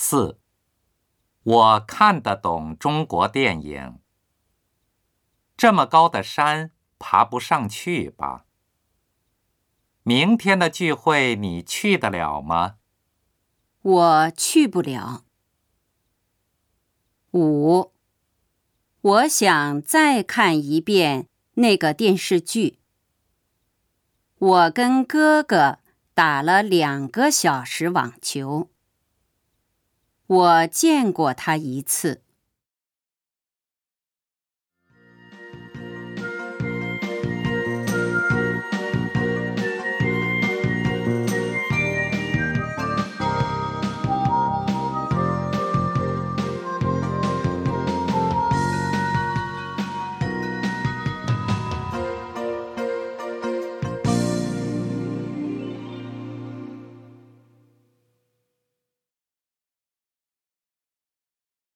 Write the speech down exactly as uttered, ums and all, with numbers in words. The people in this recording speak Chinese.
四，我看得懂中国电影。这么高的山，爬不上去吧？明天的聚会你去得了吗？ 我去不了。五，我想再看一遍那个电视剧。我跟哥哥打了两个小时网球。我见过他一次。